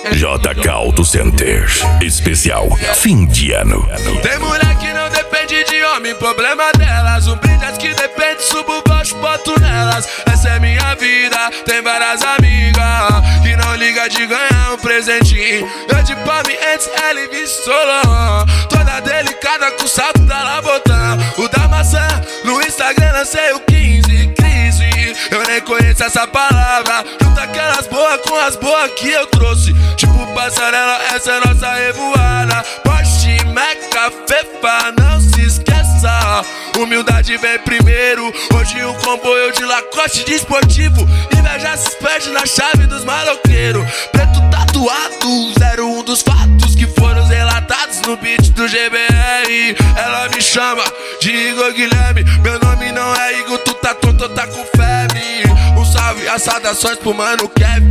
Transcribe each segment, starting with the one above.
JK Auto Center, especial fim de ano. Tem mulher que não depende de homem, problema delas. Um brilhante que depende, subo baixo, boto nelas. Essa é minha vida, tem várias amigas que não liga de ganhar um presentinho. Eu de palme antes, ela e Solon, toda delicada com o salto da Labotã. O da maçã, no Instagram lancei o 15, crise. Eu nem conheço essa palavra. Junta aquelas boas com as boas que eu trouxe. Tipo passarela, essa é nossa revoada. Porsche, Meca, Fefa, não se esqueça. Humildade vem primeiro. Hoje um comboio de Lacoste desportivo. Inveja se perde na chave dos maloqueiros. Preto tatuado, 01 dos fatos que foram relatados no beat do GBR. Ela me chama de Igor Guilherme. Meu nome não é Igor, tu tá tonto, tá com febre. Um salve e as saudações pro mano Kevin.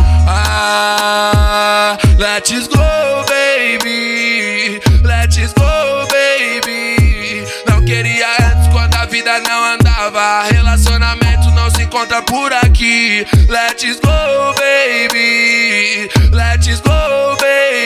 Ah, let's go, baby. Let's go, baby. Não queria antes quando a vida não andava. Relacionamento não se encontra por aqui. Let's go, baby. Let's go,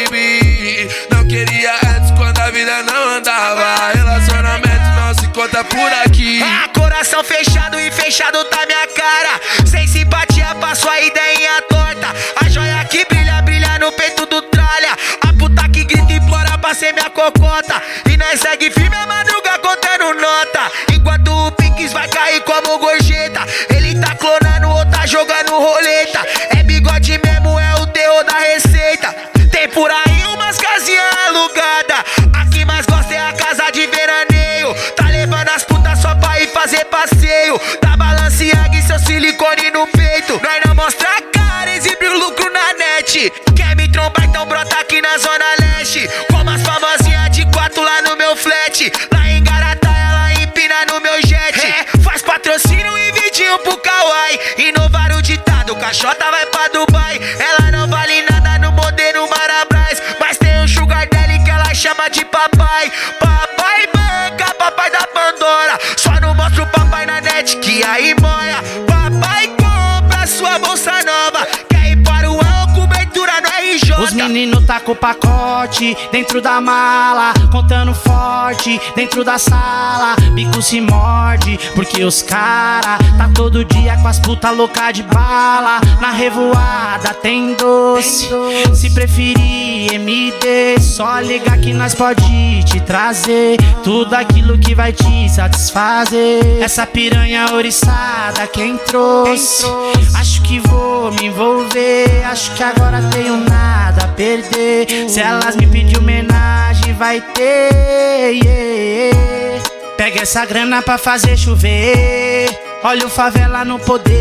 baby. Não queria antes quando a vida não andava. Relacionamento não se encontra por aqui. Coração fechado e fechado tá minha cara. Sem simpatia pra sua ideinha torta. A joia que brilha, brilha no peito do tralha. A puta que grita e implora pra ser minha cocota. E nós segue firme a madruga contando nota. Enquanto o Pinks vai cair como gorjeta. Ele tá clonando ou tá jogando roleta. É bigode mesmo, é o terror da receita. Tem por aí umas casinhas alugadas. A que mais gosta é a casa de veraneio. Tá levando as putas só pra ir fazer passeio. Da Balenciaga e seu silicone no peito. Nós não mostra a cara, exibe o lucro na net. Quer me trombar, então brota aqui na zona leste. Como as famosinhas de 4 lá no meu flat. Lá em Garatá ela empina no meu jet. Faz patrocínio e vidinho pro Kawaii. Inovar o ditado, caixota vai pra Dubai. Ela não vale nada no modelo Marabras. Mas tem um sugar daddy que ela chama de papai. Papai banca, papai da Pandora. Só não mostra o papai na net que aí moia. Papai compra sua bolsa nova. Quer ir para o ano, cobertura no RJ. Os meninos tá com o pacote dentro da mala, contando forte dentro da sala. Bico se morde, porque os cara tá todo dia com as puta louca de bala. Na revoada tem doce, se preferir MD, só ligar que nós pode te trazer tudo aquilo que vai te satisfazer. Essa piranha oriçada quem trouxe? Acho que vou me envolver, acho que agora tenho nada a perder. Se elas me pedir homenagem vai ter, yeah. Pega essa grana pra fazer chover. Olha o favela no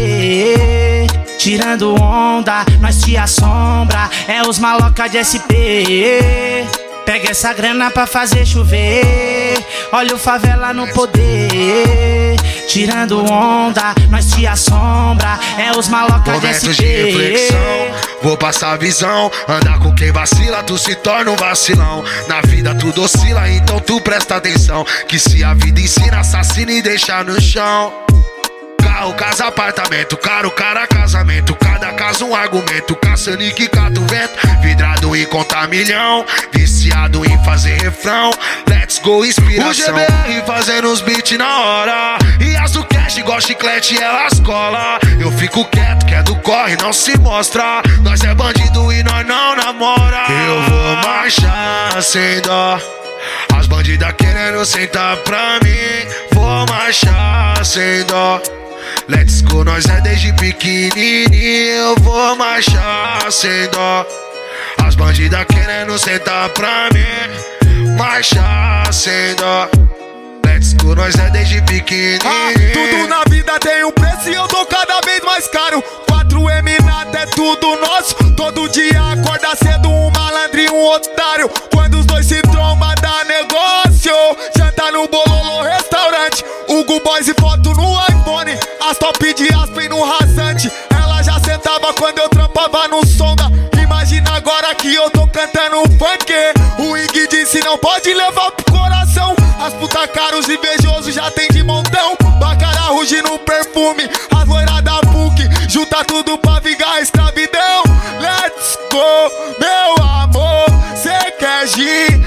poder. Tirando onda, nós te assombra. É os maloca de SP. Pega essa grana pra fazer chover. Olha o favela no poder. Tirando onda, nós te assombra. É os maloca de SP. Momentos de reflexão, vou passar a visão. Andar com quem vacila, tu se torna um vacilão. Na vida tudo oscila, então tu presta atenção. Que se a vida ensina, assassina e deixa no chão. Carro, casa, apartamento, caro, cara, casamento. Cada caso um argumento, caçando que cata o vento. Vidrado em contar milhão, viciado em fazer refrão. Let's go, inspiração. O GBR fazendo os beats na hora. E as do cash igual chiclete, elas cola. Eu fico quieto, que é do corre, não se mostra. Nós é bandido e nós não namora. Eu vou marchar sem dó. As bandidas querendo sentar pra mim. Vou marchar sem dó. Let's go, nós é desde pequenininho. Eu vou marchar sem dó. As bandidas querendo sentar pra mim. Marchar sem dó. Let's go, nós é desde pequenininho. Tudo na vida tem um preço e eu tô cada vez mais caro. 4M nada é tudo nosso. Todo dia acorda cedo um malandro e um otário. Quando os dois se trombam dá negócio. Janta no Bololô restaurante. Hugo Boys e foto no iPhone. As top de Aspen no rasante. Ela já sentava quando eu trampava no Sonda. Imagina agora que eu tô cantando funk. O Ig disse não pode levar pro coração. As puta caros invejosos já tem de montão. Bacara ruge no perfume. As loiras da PUC junta tudo pra vingar a escravidão. Let's go. gin.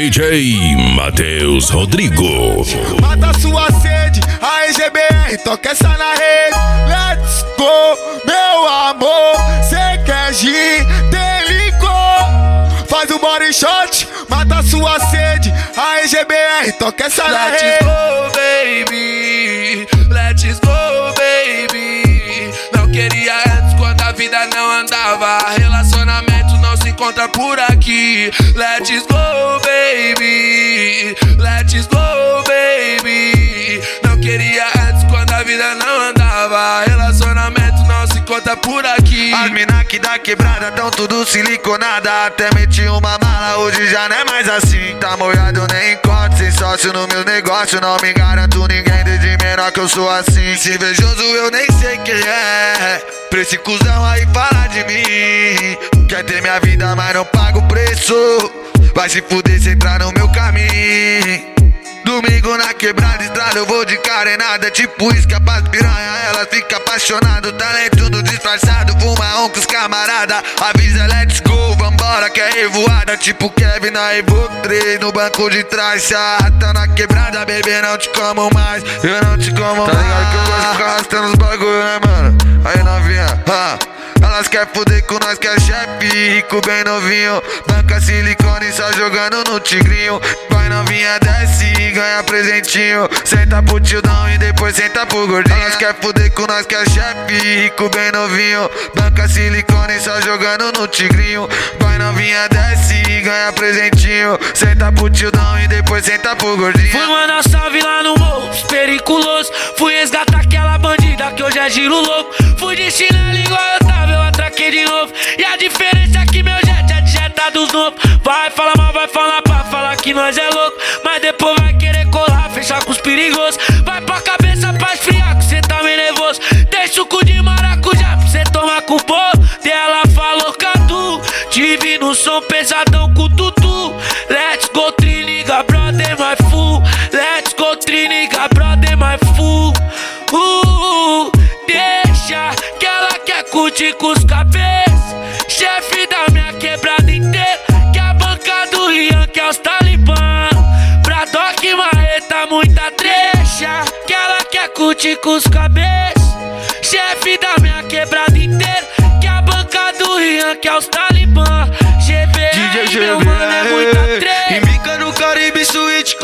DJ Matheus Rodrigo. Mata sua sede, a EGBR, toca essa na rede. Let's go, meu amor, cê quer gin, tem licor. Faz o body shot, mata sua sede, a EGBR, toca essa na rede. Let's go, baby, let's go, baby. Não queria antes quando a vida não andava. Relacionamento não se encontra por aqui. Let's go, baby, let's go, baby. Não queria antes quando a vida não andava. Relacionamento não se encontra por aqui. As mina que da quebrada tão tudo siliconada. Até meti uma mala, hoje já não é mais assim. Tá molhado, eu nem encontro. Sem sócio no meu negócio, não me garanto ninguém. Desde menor que eu sou assim. Se invejoso eu nem sei quem é. Pra esse cuzão aí falar de mim. Quer ter minha vida, mas não paga o preço. Vai se fuder se entrar no meu caminho. Domingo na quebrada, estrada, eu vou de carenada. Tipo isca pras piranha, ela fica apaixonada. Talento do disfarçado, fuma com os camarada. Avisa, let's go, vambora que é revoada. Tipo Kevin na Evo 3, no banco de trás. Se arrasta na quebrada, bebê, não te como mais. Eu não te como mais. Tá ligado que eu gosto de ficar arrastando os bagulho, né, mano? Aí novinha, elas quer fuder com nós que é chefe, rico bem novinho. Banca silicone só jogando no tigrinho. Vai novinha, desce e ganha presentinho. Senta pro tildão e depois senta pro gordinho. Elas quer fuder com nós que é chefe, rico bem novinho. Banca silicone só jogando no tigrinho. Vai novinha, desce e ganha presentinho. Senta pro tildão e depois senta pro gordinho. Fui mandar salve lá no morro, periculoso. Fui resgatar aquela bandida que hoje é giro louco. Fui de chinelo igual eu tava, eu atraquei de novo. E a diferença é que meu jet é de jeta dos novos. Vai falar mal, vai falar pra falar que nós é louco. Mas depois vai querer colar, fechar com os perigosos. Vai pra cabeça pra esfriar que cê tá meio nervoso. Tem suco de maracujá pra cê tomar com o bolo. Ela falou Cadu, tive no som pesadão com o tutu. Let's go triniga, brother, my fool. Let's go triniga, brother, my fool. Deixa que ela quer curtir com os cabeças. Chefe da minha quebrada inteira. Que a banca do Rian, que é os talibã. Bradock e marreta, muita trecha. Que ela quer curtir com os cabeças. Chefe da minha quebrada inteira. Que a banca do Rian, que é os talibã. GBR, meu mano, é muita trecha. Embica no Caribe Suite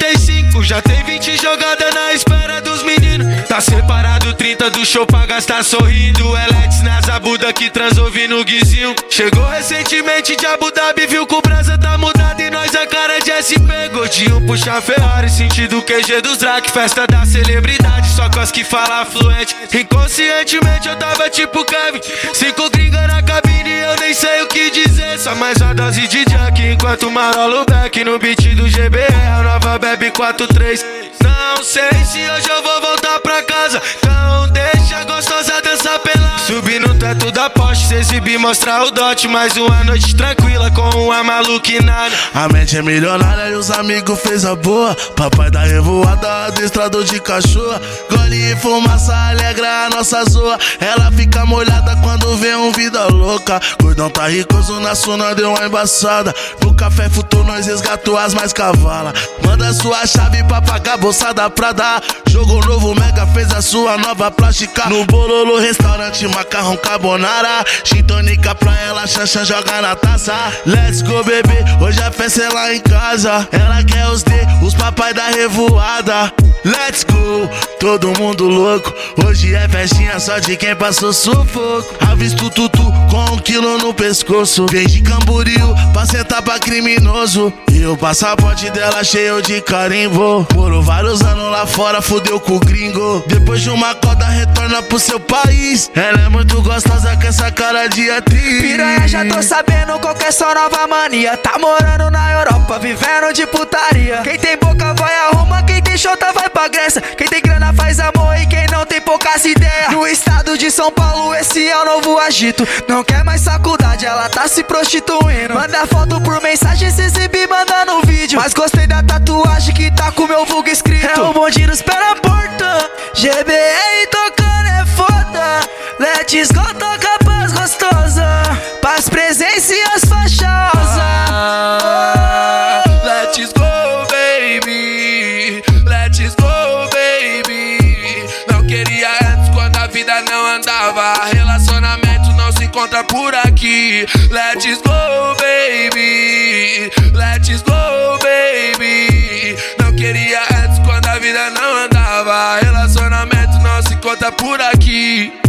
45. Já tem 20 jogadas na espera dos meninos. Tá separado 30 do show pra gastar sorrindo. Elex na Zabuda que transou no guizinho. Chegou recentemente de Abu Dhabi, viu que o brasa tá mudado e nós a cara de SP. Gordinho puxa Ferrari, sentido QG dos Drac. Festa da celebridade, só cos que fala fluente. Inconscientemente eu tava tipo Kevin. 5 gringa na cabine, eu nem sei o que dizer. Só mais uma dose de Jack, enquanto marola o back no beat do GBR, a nova Bebe 43. Não sei se hoje eu vou voltar pra casa, então deixa a gostosa dançar pelada. Subir no teto da Porsche, se exibir, mostrar o dote. Mais uma noite tranquila com uma maluquinada. A mente é milionária e os amigos fez a boa. Papai da revoada, adestrador de cachorro. Gole e fumaça alegra a nossa zoa. Ela fica molhada quando vê um vida louca. Gordão tá ricoso na suna, deu uma embaçada. No café futuro nós resgatou as mais cavalas. Manda sua chave pra pagar bolsa da Prada. Jogo novo Mega fez a sua nova plástica. No Bololo restaurante macarrão carbonara. Gin tônica pra ela, Xanxan joga na taça. Let's go bebê, hoje a festa é lá em casa. Ela quer os D, os papai da revoada. Let's go, todo mundo louco. Hoje é festinha só de quem passou sufoco. Avisto tutu com 1 quilo no pescoço. Vem de Camboriú pra sentar pra criminoso. E o passaporte dela cheio de carimbo. Morou vários anos lá fora, fudeu com o gringo. Depois de uma coda retorna pro seu país. Ela é muito gostosa com essa cara de atriz. Piranha, já tô sabendo qual que é sua nova mania. Tá morando na Europa, vivendo de putaria. Quem tem boca vai a Roma, quem tem chota vai pra Grécia. Quem tem grana faz amor e quem não tem poucas ideias. No estado de São Paulo esse é o novo agito. Não quer mais faculdade, ela tá se prostituindo. Manda foto por mensagem, se exibir, manda no vídeo. Mas gostei da tatuagem que tá com meu vulgo escrito. É o bonde nos pé na porta. GBR tocando é foda. Let's go, toca pras gostosa. Pras presenças fachosas. encontra por aqui. Let's go, baby. Let's go, baby. Não queria antes quando a vida não andava. Relacionamento não se encontra por aqui.